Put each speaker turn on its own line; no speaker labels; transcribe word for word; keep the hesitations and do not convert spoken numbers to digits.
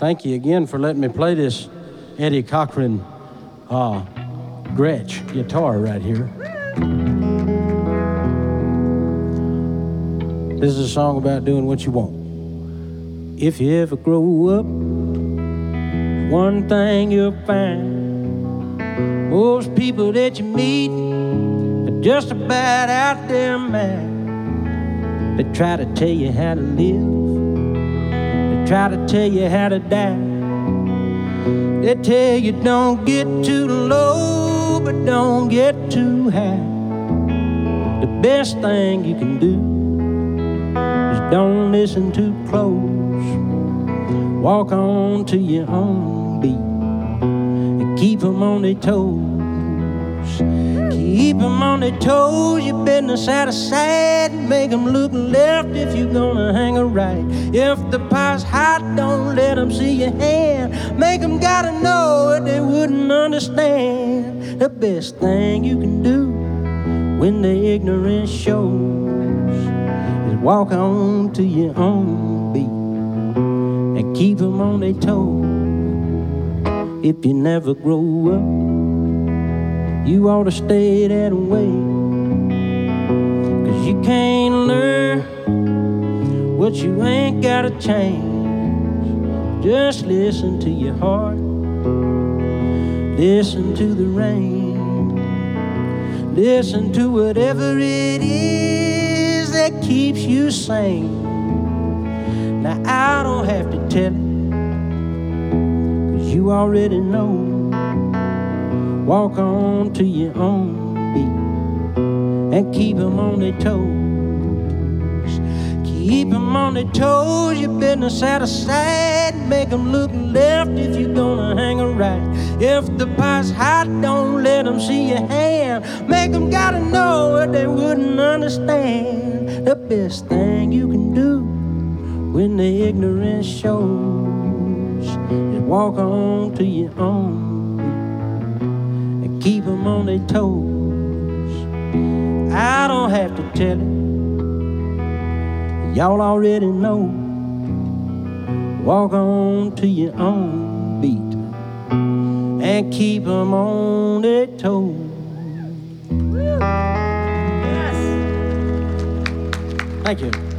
Thank you again for letting me play this Eddie Cochran uh, Gretsch guitar right here. This is a song about doing what you want. If you ever grow up, one thing you'll find, most people that you meet are just about out their mind. They try to tell you how to live, try to tell you how to die. They tell you don't get too low, but don't get too high. The best thing you can do is don't listen too close. Walk on to your own beat and keep them on their toes. Keep them on their toes, your business out of sight. Make them look left if you're gonna hang a right. If the pie's hot, don't let them see your hand. Make them gotta know what they wouldn't understand. The best thing you can do when the ignorance shows is walk on to your own beat and keep them on their toes. If you never grow up, you ought to stay that way, 'cause you can't learn what you ain't gotta change. Just listen to your heart, listen to the rain, listen to whatever it is that keeps you sane. Now I don't have to tell it, 'cause you already know. Walk on to your own beat and keep them on their toes. Keep them on their toes, your business out of sight. Make them look left if you're gonna hang a right. If the pie's hot, don't let them see your hand. Make them gotta know what they wouldn't understand. The best thing you can do when the ignorance shows is walk on to your own. Keep them on their toes. I don't have to tell it, y'all already know. Walk on to your own beat and keep them on their toes.
Yes.
Thank you.